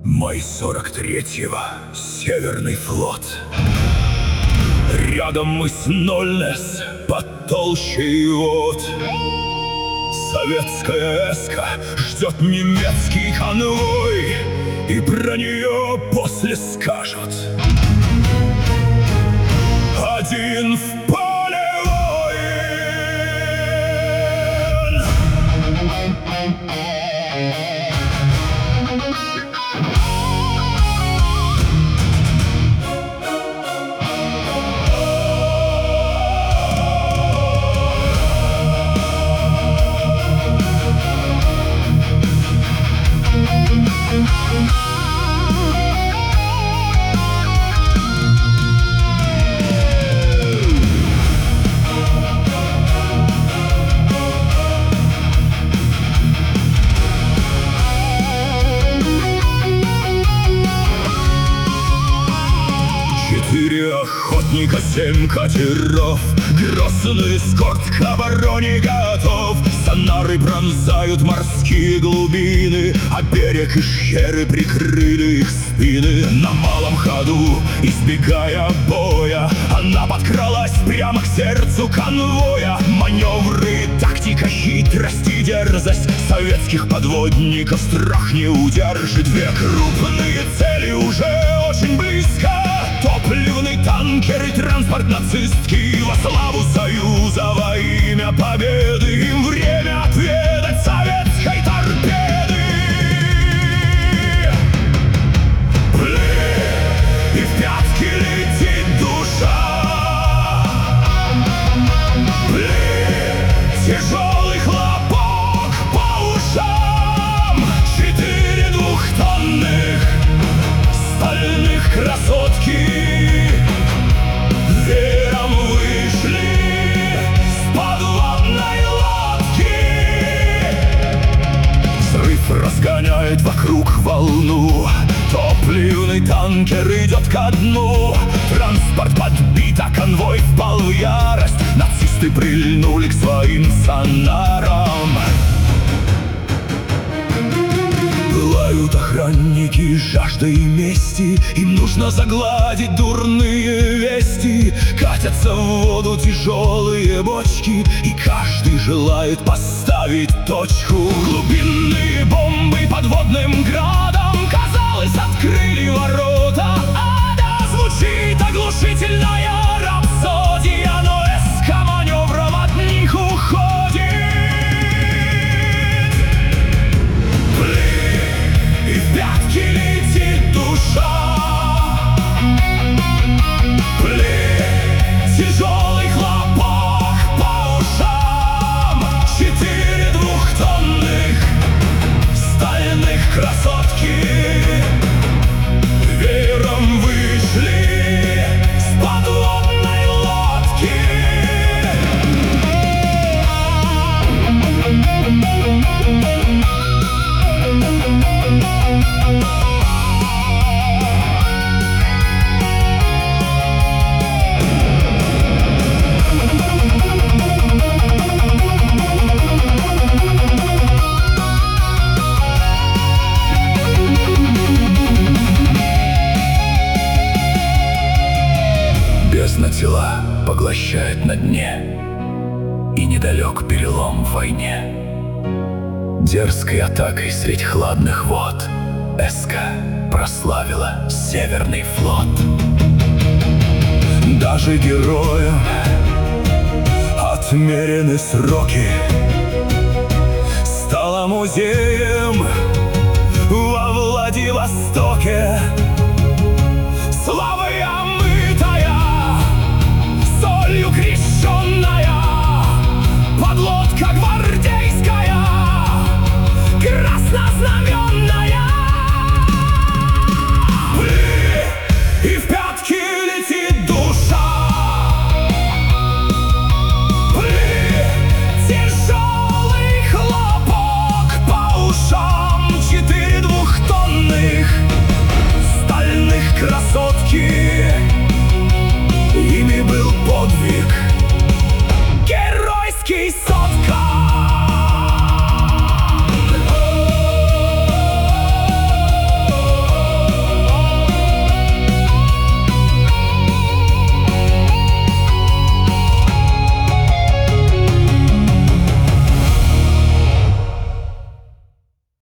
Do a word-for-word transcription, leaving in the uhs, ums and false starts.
Май сорок третьего. Северный флот. Рядом мыс Нольнес, потолще вод. Советская эска ждет немецкий конвой, и про нее после скажут: один в поле воин. Четыре охотника, семь катеров, грозный эскорт к обороне готов. Сонары пронзают морские глубины, а берег и шхеры прикрыли их спины. На малом ходу, избегая боя, она подкралась прямо к сердцу конвоя. Маневры, тактика, хитрость и дерзость советских подводников страх не удержит. Две крупные цели уже очень близко: топливный танкер и транспорт нацистский. Во славу Союза, во имя победы, им время отведать советской торпеды. Блин, и в пятки летит душа. Блин, тяжелый хлопок по ушам. Четыре двухтонных стальных красотки веером вышли с подводной лодки. Взрыв разгоняет вокруг волну, топливный танкер идет ко дну. Транспорт подбит, а конвой впал в ярость. Нацисты прильнули к своим сонарам. Пылают охранники жаждой мести, им нужно загладить дурные вести. Катятся в воду тяжелые бочки, и каждый желает поставить точку. Глубинные бомбы подводным градом, казалось, открыли ворота ада. Звучит оглушительная рапсодия, но эска маневром от них уходит. И в пятки летит душа. Блин, тяжелый хлопок по ушам. Четыре двухтонных стальных красотки веером вышли с подводной лодки. Бездна тела поглощает на дне, и недалек перелом в войне. Дерзкой атакой средь хладных вод эска прославила Северный флот. Даже героям отмерены сроки, стала музеем во Владивостоке.